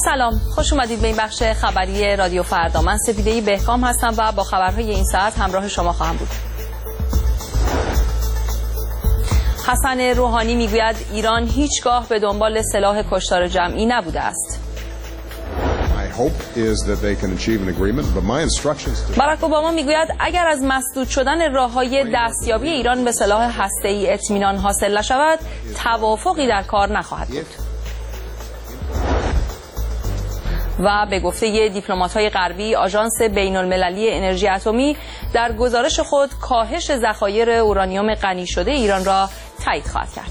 سلام، خوش اومدید به این بخش خبری رادیو فردا. من سپیده بهکام هستم و با خبرهای این ساعت همراه شما خواهم بود. حسن روحانی میگوید ایران هیچگاه به دنبال سلاح کشتار جمعی نبوده است. باراک اوباما میگوید اگر از مسدود شدن راههای دستیابی ایران به سلاح هسته‌ای اطمینان حاصل نشود، توافقی در کار نخواهد بود. و به گفته دیپلمات‌های غربی، آژانس بین‌المللی انرژی اتمی در گزارش خود کاهش ذخایر اورانیوم غنی شده ایران را تایید خواهد کرد.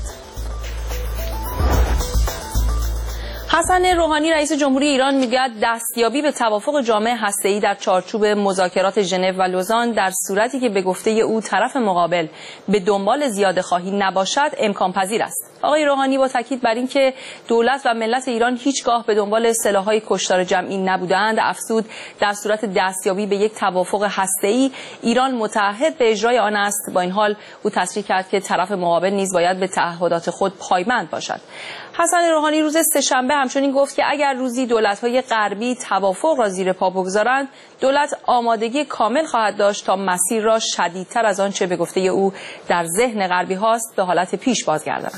حسن روحانی رئیس جمهوری ایران میگوید دستیابی به توافق جامع هسته‌ای در چارچوب مذاکرات ژنو و لوزان در صورتی که به گفته او طرف مقابل به دنبال زیاده‌خواهی نباشد امکان پذیر است. آقای روحانی با تاکید بر اینکه دولت و ملت ایران هیچگاه به دنبال سلاح‌های کشتار جمعی نبودند، افزود در صورت دستیابی به یک توافق هسته‌ای ایران متعهد به اجرای آن است. با این حال او تصریح کرد که طرف مقابل نیز باید به تعهدات خود پایبند باشد. حسن روحانی روز سه‌شنبه همچنین گفت که اگر روزی دولت‌های غربی توافق را زیر پا بگذارند، دولت آمادگی کامل خواهد داشت تا مسیر را شدیدتر از آنچه به گفته او در ذهن غربی هاست به حالت پیش بازگرداند.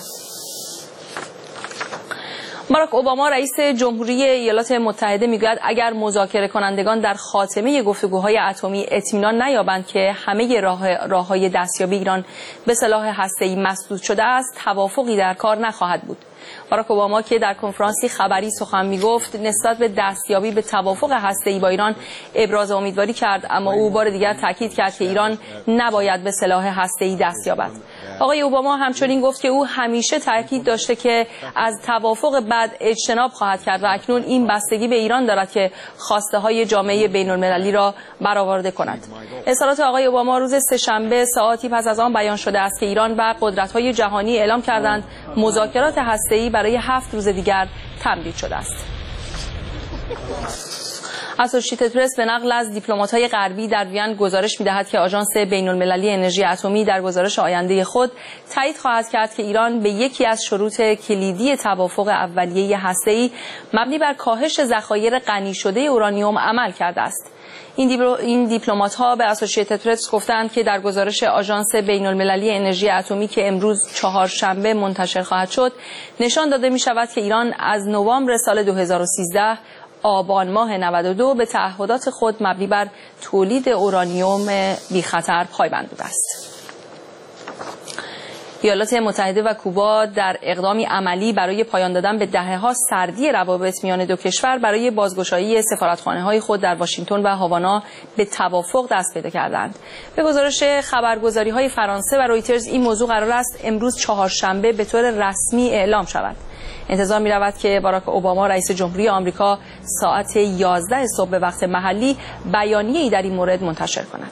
باراک اوباما رئیس جمهوری ایالات متحده میگوید اگر مذاکره کنندگان در خاتمه گفتگوهای اتمی اطمینان نیابند که همه راه‌های دستیابی ایران به سلاح هسته‌ای مسدود شده است، توافقی در کار نخواهد بود. باراک اوباما که در کنفرانسی خبری سخن میگفت نسبت به دستیابی به توافق هسته‌ای با ایران ابراز امیدواری کرد، اما او بار دیگر تاکید کرد که ایران نباید به سلاح هسته‌ای دست یابد. آقای اوباما همچنین گفت که او همیشه تاکید داشته که از توافق بعد اجتناب خواهد کرد و اکنون این بستگی به ایران دارد که خواسته‌های جامعه بین‌المللی را برآورده کند. اظهارات آقای اوباما روز سه‌شنبه ساعاتی پس از آن بیان شده است که ایران و قدرت‌های جهانی اعلام کردند مذاکرات هسته‌ای برای 7 روز دیگر تمدید شده است. اسوسییتد پرس به نقل از دیپلمات‌های غربی در وین گزارش می‌دهد که آژانس بین‌المللی انرژی اتمی در گزارش آینده خود تایید خواهد کرد که ایران به یکی از شروط کلیدی توافق اولیه هسته‌ای مبنی بر کاهش ذخایر غنی شده اورانیوم عمل کرده است. این دیپلمات‌ها به اسوسییتد پرس گفتند که در گزارش آژانس بین‌المللی انرژی اتمی که امروز چهارشنبه منتشر خواهد شد، نشان داده می‌شود که ایران از نوامبر سال 2013 آبان ماه 92 به تعهدات خود مبنی بر تولید اورانیوم بی خطر پایبند بوده است. ایالات متحده و کوبا در اقدامی عملی برای پایان دادن به دهه‌ها سردی روابط میان دو کشور برای بازگشایی سفارتخانه‌های خود در واشنگتن و هاوانا به توافق دست پیدا کردند. به گزارش خبرگزاری‌های فرانسه و رویترز این موضوع قرار است امروز چهارشنبه به طور رسمی اعلام شود. انتظار می رود که باراک اوباما رئیس جمهوری آمریکا ساعت 11 صبح به وقت محلی بیانیه‌ای در این مورد منتشر کند.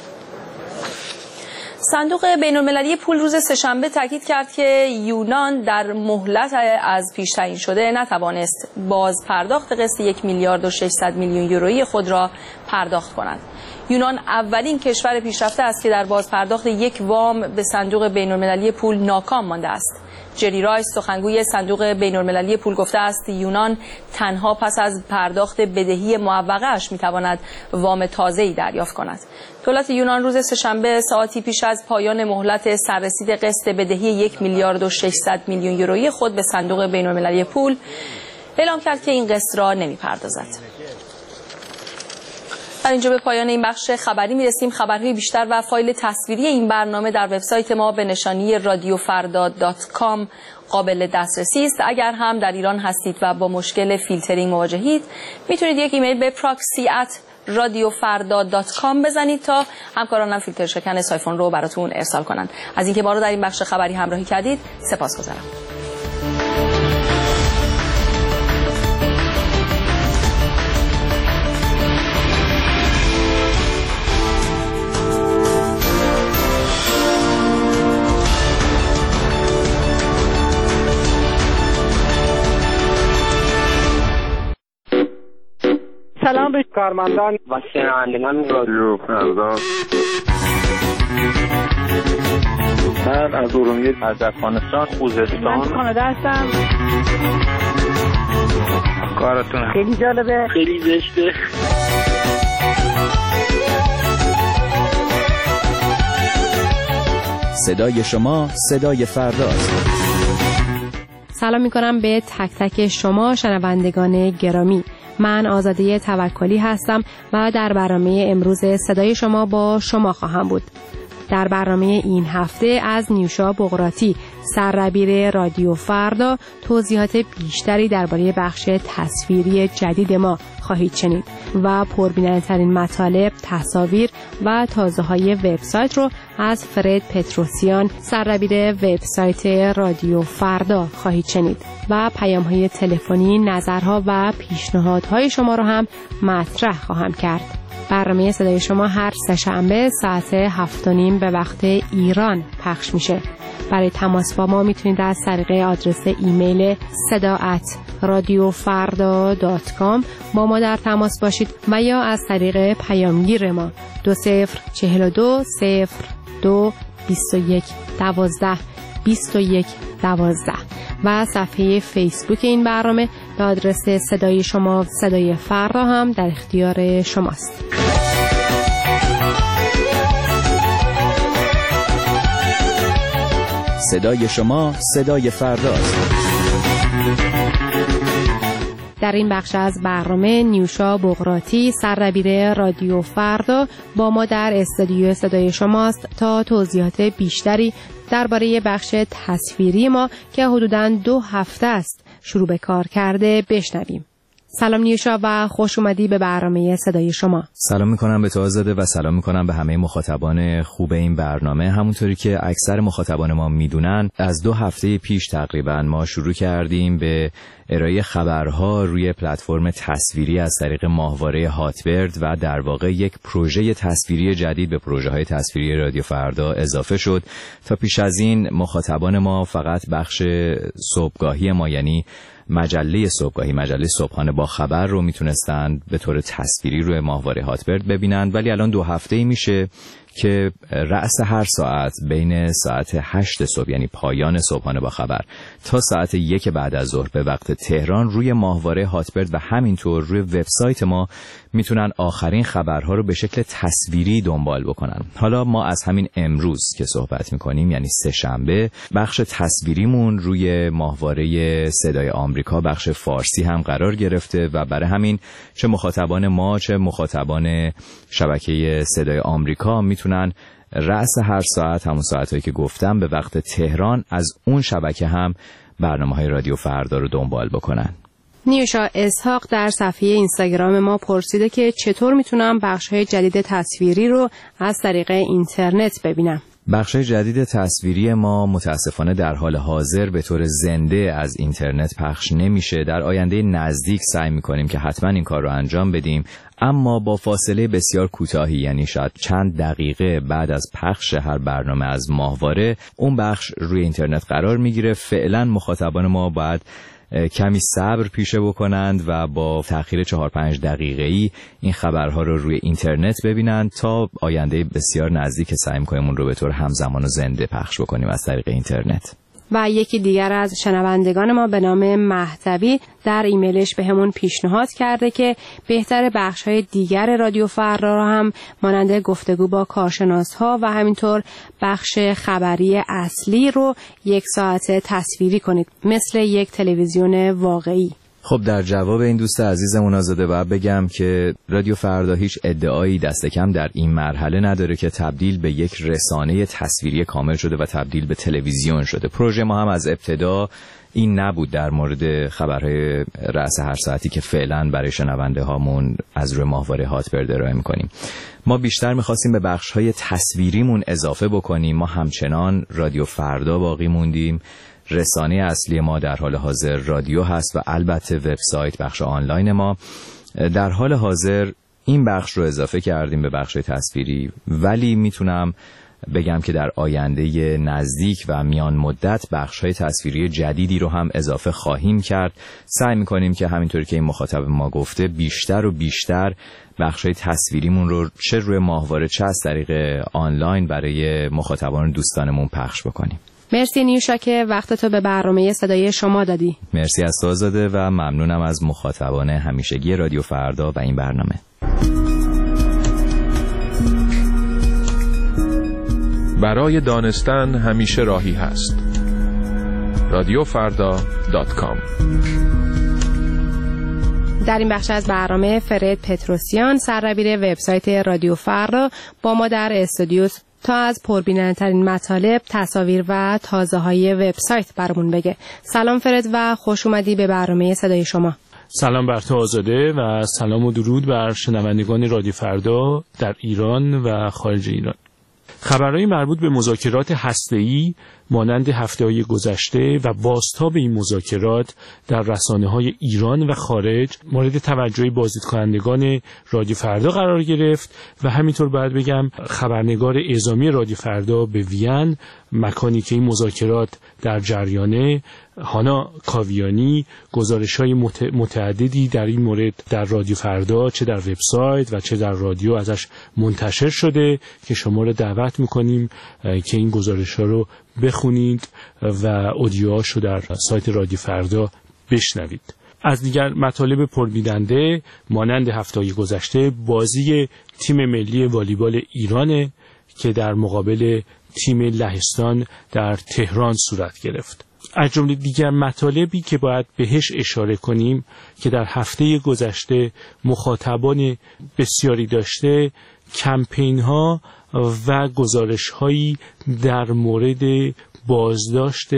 صندوق بین‌المللی پول روز سه‌شنبه تاکید کرد که یونان در مهلت از پیش تعیین شده نتوانست باز پرداخت قسط 1 میلیارد و 600 میلیون یورویی خود را پرداخت کند. یونان اولین کشور پیشرفته است که در باز پرداخت یک وام به صندوق بین‌المللی پول ناکام مانده است. جری رایس سخنگوی صندوق بین‌المللی پول گفته است یونان تنها پس از پرداخت بدهی معوقه‌اش می‌تواند وام تازه‌ای دریافت کند. دولت یونان روز سه‌شنبه ساعتی پیش از پایان مهلت سررسید قسط بدهی 1 میلیارد و 600 میلیون یورویی خود به صندوق بین‌المللی پول اعلام کرد که این قسط را نمی‌پردازد. در اینجا به پایان این بخش خبری میرسیم. خبرهای بیشتر و فایل تصویری این برنامه در وبسایت ما به نشانی radiofarda.com قابل دسترسی است. اگر هم در ایران هستید و با مشکل فیلترینگ مواجهید، میتونید یک ایمیل به proxy@radiofarda.com بزنید تا همکارانم فیلتر شکن سایفون رو براتون ارسال کنند. از اینکه ما رو در این بخش خبری همراهی کردید سپاسگزارم. سلام به کارمندان و شنوندگان رادیو فردا. من از ارومیه، از افغانستان، خوزستان، کانادا هستم. براتون. خیلی جالبه، خیلی زشته. صدای شما صدای فرداست. سلام میکنم به تک تک شما شنوندگان گرامی. من آزاده توکلی هستم و در برنامه امروز صدای شما با شما خواهم بود. در برنامه این هفته از نیوشا بقراتی، سردبیر رادیو فردا، توضیحات بیشتری درباره بخش تصویری جدید ما خواهید شنید و پربیننده‌ترین مطالب، تصاویر و تازه‌های وبسایت رو از فرد پتروسیان، سردبیر وبسایت رادیو فردا خواهید شنید و پیام‌های تلفنی، نظرها و پیشنهادهای شما رو هم مطرح خواهم کرد. برنامه صدای شما هر سه‌شنبه ساعت 7:30 به وقت ایران پخش میشه. برای تماس با ما میتونید از طریق آدرس ایمیل sada@radiofarda.com با ما در تماس باشید و یا از طریق پیامگیر ما 2042 02 21 12 21 12 و صفحه فیسبوک این برنامه به آدرس صدای شما صدای فردا هم در اختیار شماست. صدای شما صدای فرداست. در این بخش از برنامه نیوشا بقراتی، سردبیر رادیو فردا، با ما در استودیو صدای شماست تا توضیحات بیشتری درباره بخش تصویری ما که حدوداً 2 هفته است شروع به کار کرده بشنویم. سلام نیوشا و خوش اومدی به برنامه صدای شما. سلام میکنم به تو آزاده و سلام میکنم به همه مخاطبان خوب این برنامه. همونطوری که اکثر مخاطبان ما میدونن، از 2 هفته پیش تقریبا ما شروع کردیم به ارائه خبرها روی پلتفرم تصویری از طریق ماهواره هاتبرد و در واقع یک پروژه تصویری جدید به پروژه‌های تصویری رادیو فردا اضافه شد. تا پیش از این مخاطبان ما فقط بخش صبحگاهی ما، یعنی مجله صبحگاهی، مجله صبحانه با خبر رو میتونستند به طور تصویری روی ماهواره هاتبرد ببینند، ولی الان 2 هفته‌ای میشه که رأس هر ساعت بین ساعت 8 صبح، یعنی پایان صبحانه با خبر، تا ساعت 1 بعد از ظهر به وقت تهران روی ماهواره هاتبرد و همینطور روی وبسایت ما میتونن آخرین خبرها رو به شکل تصویری دنبال بکنن. حالا ما از همین امروز که صحبت میکنیم، یعنی سه‌شنبه، بخش تصویریمون روی ماهواره صدای آمریکا، بخش فارسی هم قرار گرفته و برای همین چه مخاطبان ما چه مخاطبان شبکه صدای آمریکا میتونن رأس هر ساعت، همون ساعتایی که گفتم، به وقت تهران از اون شبکه هم برنامه‌های رادیو فردا رو دنبال بکنن. نیوشا اسحاق در صفحه اینستاگرام ما پرسیده که چطور میتونم بخش‌های جدید تصویری رو از طریق اینترنت ببینم. بخش جدید تصویری ما متاسفانه در حال حاضر به طور زنده از اینترنت پخش نمیشه. در آینده نزدیک سعی میکنیم که حتما این کار رو انجام بدیم، اما با فاصله بسیار کوتاهی، یعنی شاید چند دقیقه بعد از پخش هر برنامه از ماهواره اون بخش روی اینترنت قرار میگیره. فعلا مخاطبان ما باید کمی صبر پیشه بکنند و با تأخیر 4-5 دقیقه‌ای این خبرها رو روی اینترنت ببینند تا آینده بسیار نزدیک سعی می‌کنیم اون رو به طور همزمان و زنده پخش بکنیم از طریق اینترنت. و یکی دیگر از شنوندگان ما به نام مهدوی در ایمیلش به همون پیشنهاد کرده که بهتر بخش‌های دیگر رادیو فردا را هم مانند گفتگو با کارشناس‌ها و همینطور بخش خبری اصلی رو 1 ساعت تصویری کنید، مثل یک تلویزیون واقعی. خب در جواب این دوست عزیزمون آزاده باید بگم که رادیو فردا هیچ ادعایی دست کم در این مرحله نداره که تبدیل به یک رسانه تصویری کامل شده و تبدیل به تلویزیون شده. پروژه ما هم از ابتدا این نبود در مورد خبرهای رأس هر ساعتی که فعلا برای شنونده هامون از روی ماهواره هاتبرد ارائه می‌کنیم. ما بیشتر می‌خواستیم به بخش‌های تصویریمون اضافه بکنیم. ما همچنان رادیو فردا باقی موندیم. رسانه اصلی ما در حال حاضر رادیو هست و البته وبسایت، بخش آنلاین ما. در حال حاضر این بخش رو اضافه کردیم به بخش تصویری، ولی میتونم بگم که در آینده نزدیک و میان مدت بخش‌های تصویری جدیدی رو هم اضافه خواهیم کرد. سعی می‌کنیم که همینطوری که این مخاطب ما گفته بیشتر و بیشتر بخش‌های تصویریمون رو چه روی ماهواره چه از طریق آنلاین برای مخاطبان دوستانمون پخش بکنیم. مرسی نیوشا که وقت تو به برنامه صدای شما دادی. مرسی از تو آزاده و ممنونم از مخاطبان همیشگی رادیو فردا و این برنامه. برای دانستن همیشه راهی هست. radiofarda.com. در این بخش از برنامه فرد پتروسیان سردبیر وبسایت رادیو فردا با ما در استودیو تا از پربیننده‌ترین مطالب، تصاویر و تازه‌های وبسایت برامون بگه. سلام فرد و خوش اومدی به برنامه صدای شما. سلام بر تو آزاده و سلام و درود بر شنوندگان رادیو فردا در ایران و خارج ایران. خبرهای مربوط به مذاکرات هسته‌ای مانند هفته‌های گذشته و بازتاب این مذاکرات در رسانه‌های ایران و خارج مورد توجه بازدیدکنندگان رادیو فردا قرار گرفت و همینطور باید بگم خبرنگار اعزامی رادیو فردا به وین، مکانی که این مذاکرات در جریانه، هانا کاویانی گزارش‌های متعددی در این مورد در رادیو فردا چه در وبسایت و چه در رادیو ازش منتشر شده که شما را دعوت می‌کنیم که این گزارش‌ها رو بخونید و اودیوهاشو در سایت رادیو فردا بشنوید. از دیگر مطالب پربیننده مانند هفته‌های گذشته بازی تیم ملی والیبال ایران که در مقابل تیم لهستان در تهران صورت گرفت. از جمله دیگر مطالبی که باید بهش اشاره کنیم که در هفته گذشته مخاطبان بسیاری داشته، کمپین ها و گزارش هایی در مورد بازداشت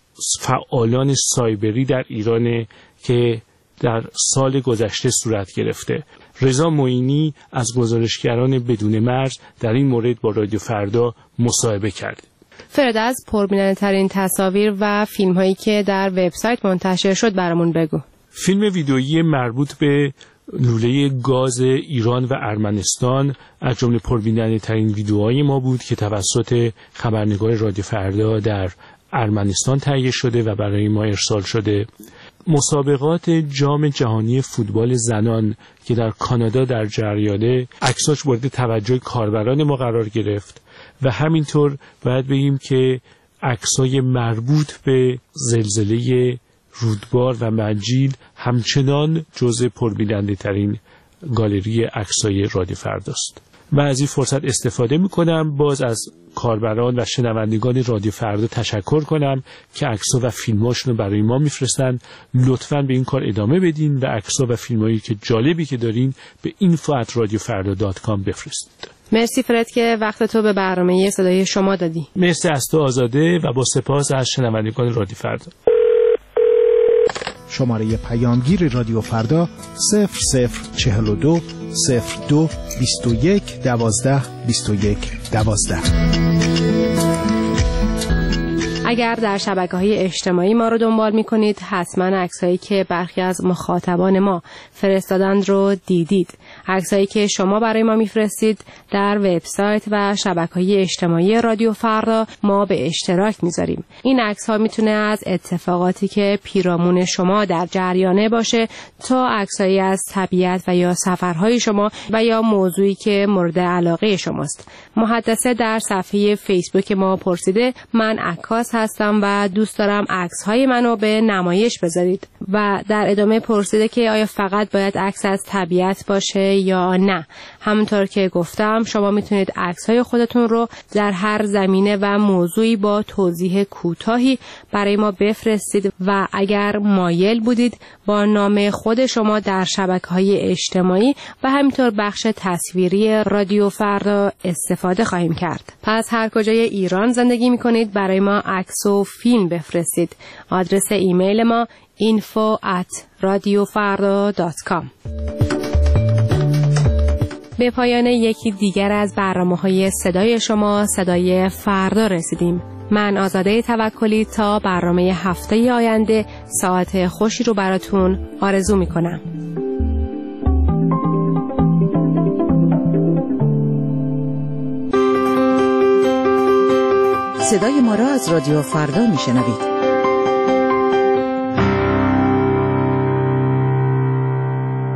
فعالان سایبری در ایران که در سال گذشته صورت گرفته. رضا معینی از گزارشگران بدون مرز در این مورد با رادیو فردا مصاحبه کرد. فرد از پربیننده‌ترین تصاویر و فیلم هایی که در وبسایت منتشر شد برامون بگو. فیلم ویدئویی مربوط به لوله گاز ایران و ارمنستان از جمله پربیننده‌ترین ویدئوهای ما بود که توسط خبرنگار رادیو فردا در ارمنستان تهیه شده و برای ما ارسال شده. مسابقات جام جهانی فوتبال زنان که در کانادا در جریانه، عکساش مورد توجه کاربران ما قرار گرفت و همینطور باید بگیم که عکسای مربوط به زلزله رودبار و منجیل همچنان جزء پربیننده ترین گالری عکسای رادیو فرداست. من از این فرصت استفاده میکنم باز از کاربران و شنوندگان رادیو فردا تشکر کنم که عکس‌ها و فیلم‌هاشون رو برای ما میفرستن. لطفاً به این کار ادامه بدین و عکس‌ها و فیلم‌هایی که جالبی که دارین به info@radiofarda.com بفرستید. مرسی فرد که وقت تو به برنامه صدای شما دادی. مرسی از تو آزاده و با سپاس از شنوندگان رادیو فردا. شماره پیامگیر رادیو فردا 0042 02 21 12 21 12. اگر در شبکه‌های اجتماعی ما رو دنبال می‌کنید حتما عکسایی که برخی از مخاطبان ما فرستادند رو دیدید. عکسایی که شما برای ما می‌فرستید در وبسایت و شبکه‌های اجتماعی رادیو فردا ما به اشتراک می‌ذاریم. این عکس‌ها می‌تونه از اتفاقاتی که پیرامون شما در جریانه باشه تا عکسایی از طبیعت و یا سفرهای شما و یا موضوعی که مورد علاقه شماست. محدثه در صفحه فیسبوک ما پرسیده من عکاس هستم و دوست دارم عکس‌های منو به نمایش بذارید و در ادامه پرسیده که آیا فقط باید عکس از طبیعت باشه یا نه. همونطور که گفتم شما میتونید عکس‌های خودتون رو در هر زمینه و موضوعی با توضیح کوتاهی برای ما بفرستید و اگر مایل بودید با نام خود شما در شبکه‌های اجتماعی و همینطور بخش تصویری رادیو فردا استفاده خواهیم کرد. پس هر کجای ایران زندگی میکنید برای ما عکس و فیلم بفرستید. آدرس ایمیل ما info@radiofarda.com. به پایان یکی دیگر از برنامه‌های صدای شما صدای فردا رسیدیم. من آزاده توکلی تا برنامه هفته آینده ساعت خوشی رو براتون آرزو میکنم. صدای ما را از رادیو فردا میشنوید.